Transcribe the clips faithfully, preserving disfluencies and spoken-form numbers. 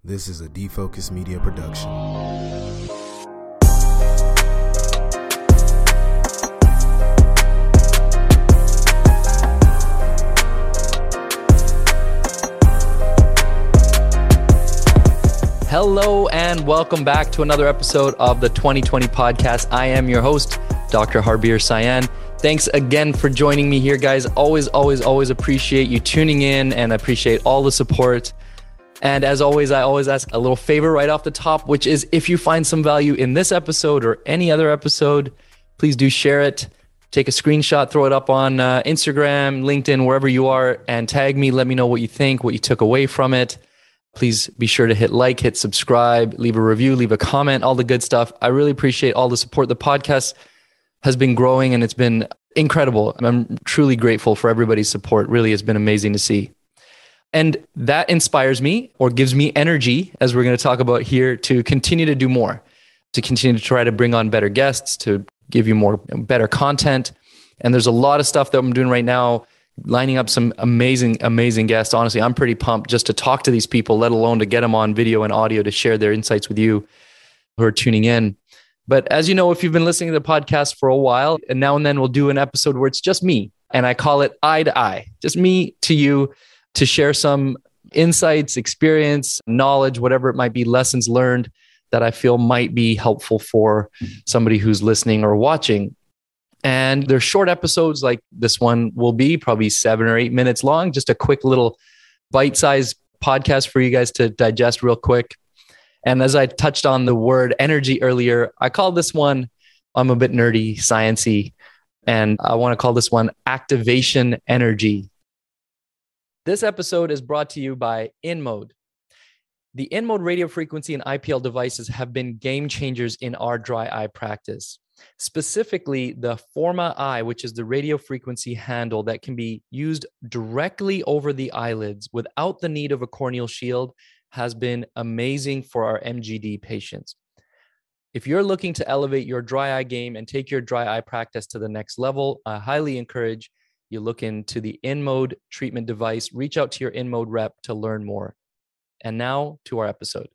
This is a Defocus Media production. Hello and welcome back to another episode of the twenty twenty podcast. I am your host, Doctor Harbir Sayan. Thanks again for joining me here, guys. Always, always, always appreciate you tuning in and appreciate all the support. And as always, I always ask a little favor right off the top, which is if you find some value in this episode or any other episode, please do share it. Take a screenshot, throw it up on uh, Instagram, LinkedIn, wherever you are, and tag me. Let me know what you think, what you took away from it. Please be sure to hit like, hit subscribe, leave a review, leave a comment, all the good stuff. I really appreciate all the support. The podcast has been growing and it's been incredible. I'm truly grateful for everybody's support. Really, it's been amazing to see. And that inspires me or gives me energy, as we're going to talk about here, to continue to do more, to continue to try to bring on better guests, to give you more better content. And there's a lot of stuff that I'm doing right now, lining up some amazing, amazing guests. Honestly, I'm pretty pumped just to talk to these people, let alone to get them on video and audio to share their insights with you who are tuning in. But as you know, if you've been listening to the podcast for a while, and now and then we'll do an episode where it's just me, and I call it Eye to Eye, just me to you, to share some insights, experience, knowledge, whatever it might be, lessons learned that I feel might be helpful for somebody who's listening or watching. And they're short episodes like this one will be, probably seven or eight minutes long, just a quick little bite-sized podcast for you guys to digest real quick. And as I touched on the word energy earlier, I call this one, I'm a bit nerdy, sciencey, and I want to call this one activation energy. This episode is brought to you by InMode. The InMode radio frequency and I P L devices have been game changers in our dry eye practice. Specifically, the Forma I, which is the radio frequency handle that can be used directly over the eyelids without the need of a corneal shield, has been amazing for our M G D patients. If you're looking to elevate your dry eye game and take your dry eye practice to the next level, I highly encourage you look into the InMode treatment device. Reach out to your InMode rep to learn more. And now to our episode.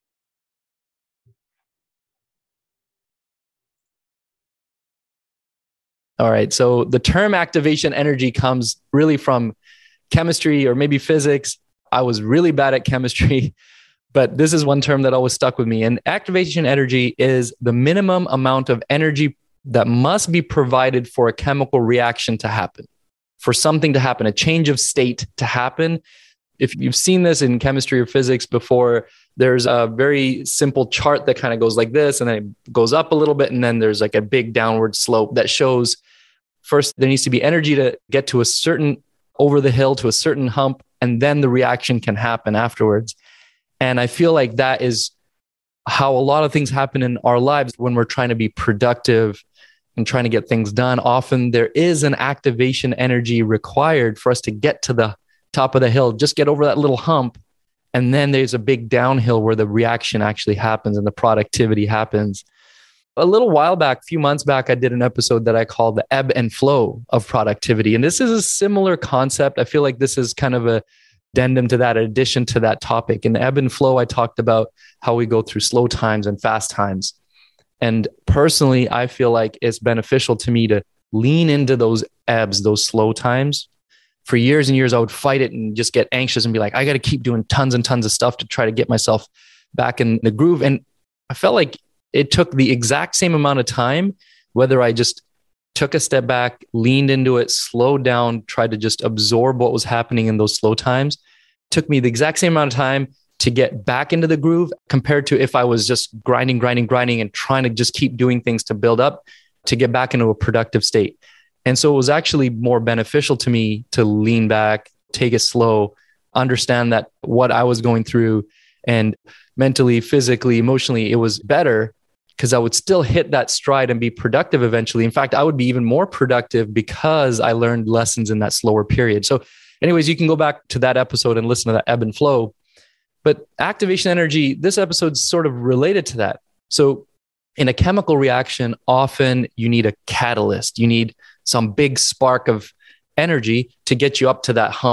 All right, so the term activation energy comes really from chemistry or maybe physics. I was really bad at chemistry, but this is one term that always stuck with me. And activation energy is the minimum amount of energy that must be provided for a chemical reaction to happen, for something to happen, a change of state to happen. If you've seen this in chemistry or physics before, there's a very simple chart that kind of goes like this, and then it goes up a little bit, and then there's like a big downward slope that shows first there needs to be energy to get to a certain over the hill to a certain hump, and then the reaction can happen afterwards. And I feel like that is how a lot of things happen in our lives when we're trying to be productive and trying to get things done. Often there is an activation energy required for us to get to the top of the hill, just get over that little hump. And then there's a big downhill where the reaction actually happens and the productivity happens. A little while back, a few months back, I did an episode that I called the ebb and flow of productivity. And this is a similar concept. I feel like this is kind of a addendum to that, addition to that topic. In the ebb and flow, I talked about how we go through slow times and fast times. And personally, I feel like it's beneficial to me to lean into those ebbs, those slow times. For years and years, I would fight it and just get anxious and be like, I got to keep doing tons and tons of stuff to try to get myself back in the groove. And I felt like it took the exact same amount of time, whether I just took a step back, leaned into it, slowed down, tried to just absorb what was happening in those slow times. It took me the exact same amount of time to get back into the groove compared to if I was just grinding, grinding, grinding and trying to just keep doing things to build up to get back into a productive state. And so it was actually more beneficial to me to lean back, take it slow, understand that what I was going through and mentally, physically, emotionally, it was better because I would still hit that stride and be productive eventually. In fact, I would be even more productive because I learned lessons in that slower period. So anyways, you can go back to that episode and listen to that ebb and flow. But activation energy, this episode's sort of related to that. So in a chemical reaction, often you need a catalyst. You need some big spark of energy to get you up to that hump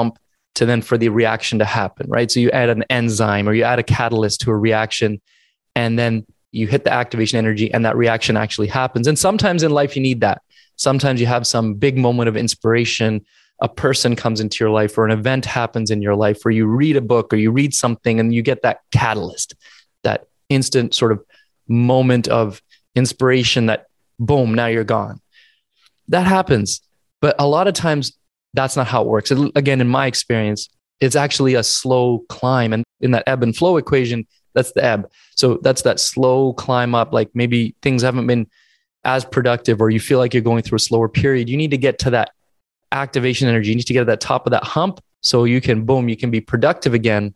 to then for the reaction to happen, right? So you add an enzyme or you add a catalyst to a reaction, and then you hit the activation energy and that reaction actually happens. And sometimes in life you need that. Sometimes you have some big moment of inspiration, a person comes into your life or an event happens in your life, or you read a book or you read something and you get that catalyst, that instant sort of moment of inspiration that boom, now you're gone. That happens. But a lot of times that's not how it works. It, again, in my experience, it's actually a slow climb. And in that ebb and flow equation, that's the ebb. So that's that slow climb up. Like maybe things haven't been as productive or you feel like you're going through a slower period. You need to get to that activation energy. You need to get to that top of that hump so you can, boom, you can be productive again.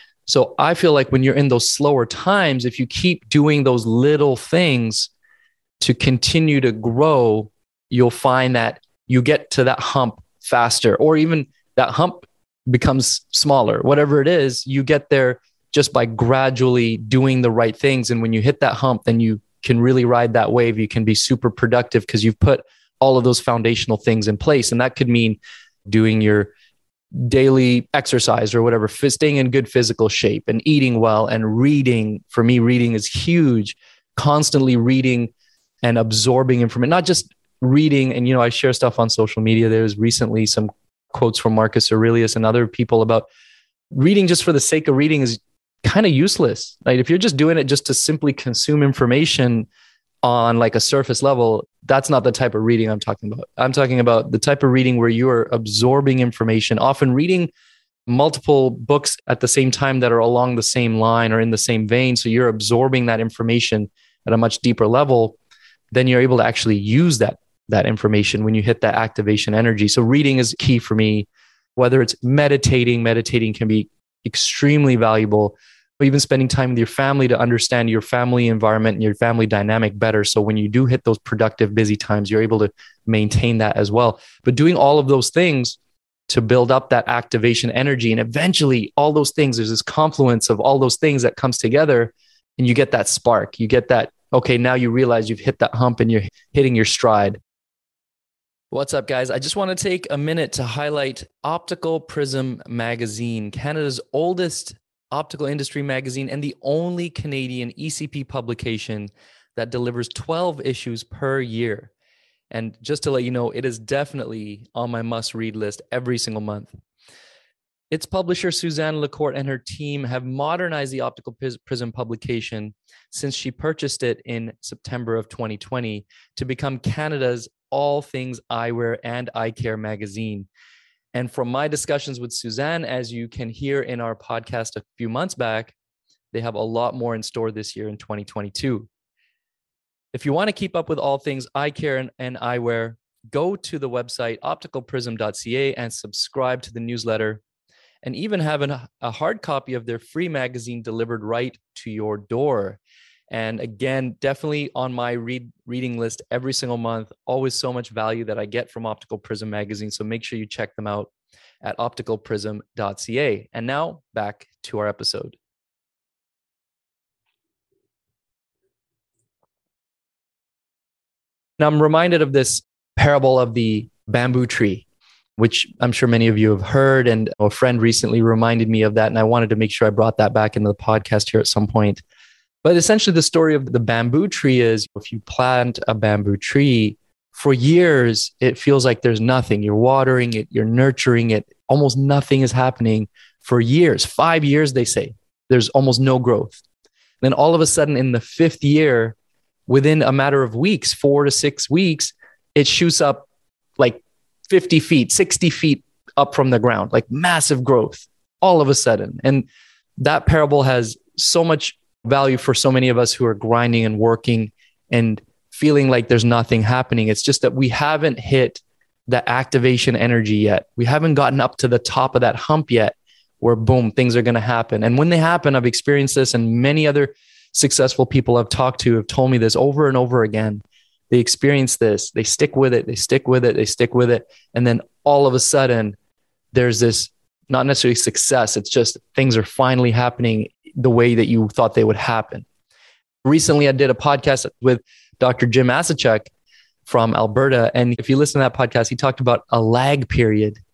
So I feel like when you're in those slower times, if you keep doing those little things to continue to grow, you'll find that you get to that hump faster, or even that hump becomes smaller. Whatever it is, you get there just by gradually doing the right things. And when you hit that hump, then you can really ride that wave. You can be super productive because you've put all of those foundational things in place. And that could mean doing your daily exercise or whatever, staying in good physical shape and eating well and reading. For me, reading is huge. Constantly reading and absorbing information, not just reading. And, you know, I share stuff on social media. There was recently some quotes from Marcus Aurelius and other people about reading just for the sake of reading is kind of useless. Right? If you're just doing it just to simply consume information on like a surface level, that's not the type of reading I'm talking about. I'm talking about the type of reading where you are absorbing information, often reading multiple books at the same time that are along the same line or in the same vein. So you're absorbing that information at a much deeper level. Then you're able to actually use that, that information when you hit that activation energy. So reading is key for me, whether it's meditating. Meditating can be extremely valuable. Or even spending time with your family to understand your family environment and your family dynamic better. So when you do hit those productive, busy times, you're able to maintain that as well. But doing all of those things to build up that activation energy, and eventually all those things, there's this confluence of all those things that comes together and you get that spark. You get that, okay, now you realize you've hit that hump and you're hitting your stride. What's up, guys? I just want to take a minute to highlight Optical Prism Magazine, Canada's oldest optical industry magazine and the only Canadian E C P publication that delivers twelve issues per year. And just to let you know, it is definitely on my must-read list every single month. Its publisher, Suzanne Lecourt, and her team have modernized the Optical Prism publication since she purchased it in September of twenty twenty to become Canada's all things eyewear and eye care magazine. And from my discussions with Suzanne, as you can hear in our podcast a few months back, they have a lot more in store this year in twenty twenty-two. If you want to keep up with all things eye care and, and eyewear, go to the website optical prism dot c a and subscribe to the newsletter, and even have an, a hard copy of their free magazine delivered right to your door. And again, definitely on my read reading list every single month. Always so much value that I get from Optical Prism magazine. So make sure you check them out at optical prism dot c a. And now back to our episode. Now I'm reminded of this parable of the bamboo tree, which I'm sure many of you have heard. And a friend recently reminded me of that. And I wanted to make sure I brought that back into the podcast here at some point. But essentially, the story of the bamboo tree is if you plant a bamboo tree, for years, it feels like there's nothing. You're watering it, you're nurturing it. Almost nothing is happening for years. Five years, they say. There's almost no growth. Then all of a sudden, in the fifth year, within a matter of weeks, four to six weeks, it shoots up like fifty feet, sixty feet up from the ground, like massive growth all of a sudden. And that parable has so much value for so many of us who are grinding and working and feeling like there's nothing happening. It's just that we haven't hit the activation energy yet. We haven't gotten up to the top of that hump yet where boom, things are going to happen. And when they happen, I've experienced this, and many other successful people I've talked to have told me this over and over again. They experience this, they stick with it, they stick with it, they stick with it. And then all of a sudden there's this, not necessarily success. It's just things are finally happening the way that you thought they would happen. Recently, I did a podcast with Doctor Jim Asachek from Alberta. And if you listen to that podcast, he talked about a lag period.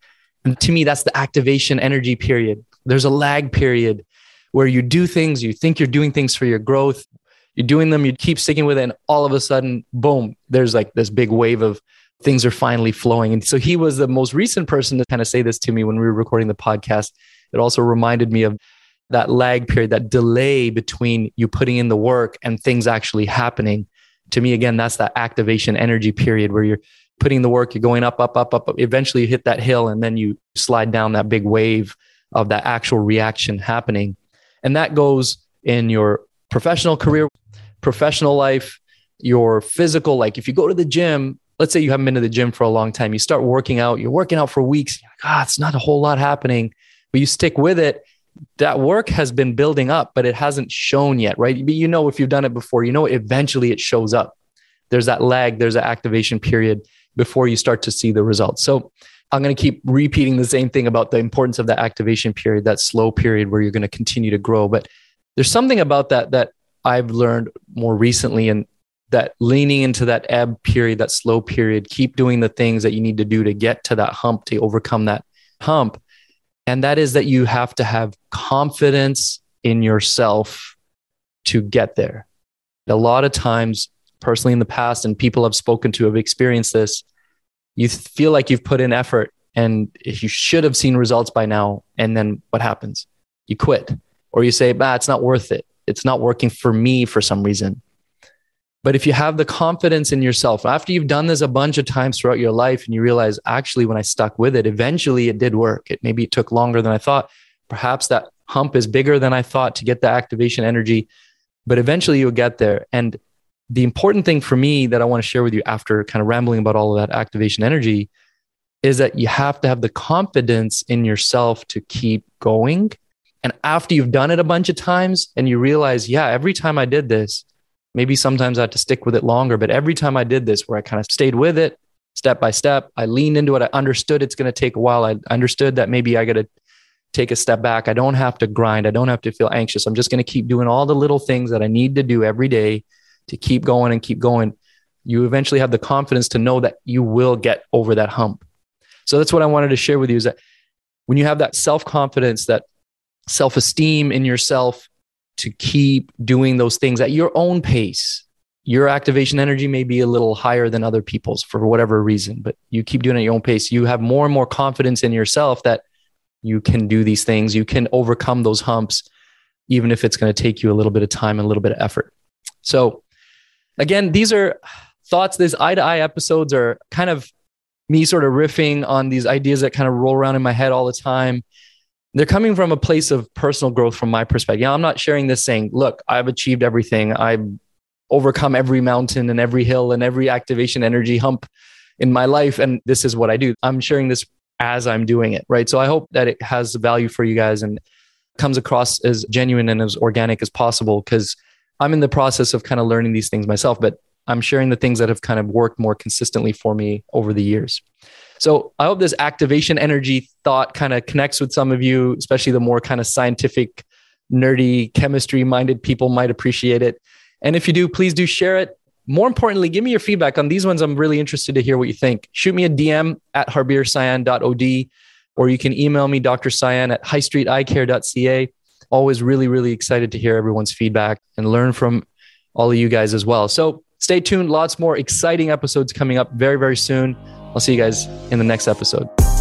And to me, that's the activation energy period. There's a lag period where you do things, you think you're doing things for your growth, you're doing them, you keep sticking with it, and all of a sudden, boom, there's like this big wave of things are finally flowing. And so he was the most recent person to kind of say this to me when we were recording the podcast. It also reminded me of that lag period, that delay between you putting in the work and things actually happening. To me, again, that's that activation energy period where you're putting the work, you're going up, up, up, up, up. Eventually you hit that hill and then you slide down that big wave of that actual reaction happening. And that goes in your professional career, professional life, your physical. Like if you go to the gym, let's say you haven't been to the gym for a long time, you start working out, you're working out for weeks. You're like, ah, it's not a whole lot happening, but you stick with it. That work has been building up, but it hasn't shown yet, right? But you know, if you've done it before, you know, eventually it shows up. There's that lag, there's an activation period before you start to see the results. So I'm going to keep repeating the same thing about the importance of that activation period, that slow period where you're going to continue to grow. But there's something about that that I've learned more recently, and that leaning into that ebb period, that slow period, keep doing the things that you need to do to get to that hump, to overcome that hump. And that is that you have to have confidence in yourself to get there. A lot of times, personally in the past, and people I've spoken to have experienced this, you feel like you've put in effort and you should have seen results by now. And then what happens? You quit, or you say, bah, it's not worth it. It's not working for me for some reason. But if you have the confidence in yourself, after you've done this a bunch of times throughout your life and you realize, actually, when I stuck with it, eventually it did work. It maybe it took longer than I thought. Perhaps that hump is bigger than I thought to get the activation energy, but eventually you'll get there. And the important thing for me that I want to share with you after kind of rambling about all of that activation energy is that you have to have the confidence in yourself to keep going. And after you've done it a bunch of times and you realize, yeah, every time I did this, maybe sometimes I had to stick with it longer, but every time I did this where I kind of stayed with it step by step, I leaned into it. I understood it's going to take a while. I understood that maybe I got to take a step back. I don't have to grind. I don't have to feel anxious. I'm just going to keep doing all the little things that I need to do every day to keep going and keep going. You eventually have the confidence to know that you will get over that hump. So that's what I wanted to share with you, is that when you have that self-confidence, that self-esteem in yourself, to keep doing those things at your own pace. Your activation energy may be a little higher than other people's for whatever reason, but you keep doing it at your own pace. You have more and more confidence in yourself that you can do these things. You can overcome those humps, even if it's going to take you a little bit of time and a little bit of effort. So again, these are thoughts. These eye to eye episodes are kind of me sort of riffing on these ideas that kind of roll around in my head all the time. They're coming from a place of personal growth from my perspective. You know, I'm not sharing this saying, look, I've achieved everything. I've overcome every mountain and every hill and every activation energy hump in my life, and this is what I do. I'm sharing this as I'm doing it, right? So I hope that it has value for you guys and comes across as genuine and as organic as possible, because I'm in the process of kind of learning these things myself, but I'm sharing the things that have kind of worked more consistently for me over the years. So I hope this activation energy thought kind of connects with some of you, especially the more kind of scientific, nerdy, chemistry-minded people might appreciate it. And if you do, please do share it. More importantly, give me your feedback on these ones. I'm really interested to hear what you think. Shoot me a D M at harbir sayan dot o d, or you can email me, Doctor Sayan at high street eye care dot c a. Always really, really excited to hear everyone's feedback and learn from all of you guys as well. So stay tuned. Lots more exciting episodes coming up very, very soon. I'll see you guys in the next episode.